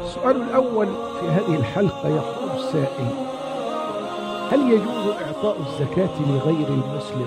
السؤال الأول في هذه الحلقة يقول السائل: هل يجوز إعطاء الزكاة لغير المسلم؟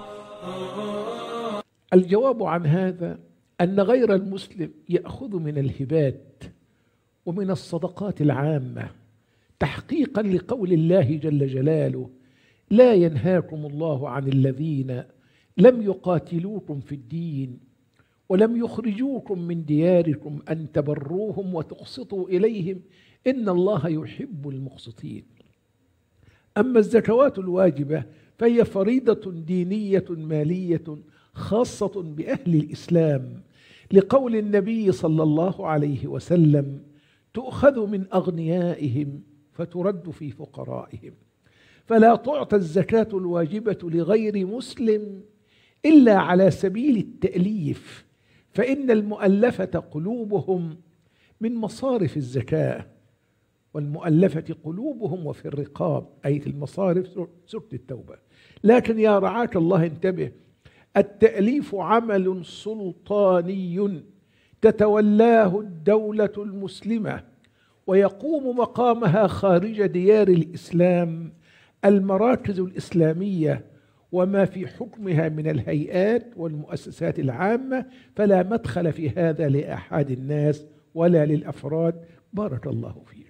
الجواب عن هذا أن غير المسلم يأخذ من الهبات ومن الصدقات العامة تحقيقا لقول الله جل جلاله: لا ينهاكم الله عن الذين لم يقاتلوكم في الدين ولم يخرجوكم من دياركم أن تبروهم وتقسطوا إليهم إن الله يحب المقسطين. أما الزكوات الواجبة فهي فريضة دينية مالية خاصة بأهل الإسلام، لقول النبي صلى الله عليه وسلم: تؤخذ من أغنيائهم فترد في فقرائهم. فلا تعطى الزكاة الواجبة لغير مسلم إلا على سبيل التأليف، فإن المؤلفة قلوبهم من مصارف الزكاة، والمؤلفة قلوبهم وفي الرقاب، أي في المصارف سورة التوبة. لكن يا رعاك الله انتبه، التأليف عمل سلطاني تتولاه الدولة المسلمة، ويقوم مقامها خارج ديار الإسلام المراكز الإسلامية وما في حكمها من الهيئات والمؤسسات العامة، فلا مدخل في هذا لأحد الناس ولا للأفراد. بارك الله فيك.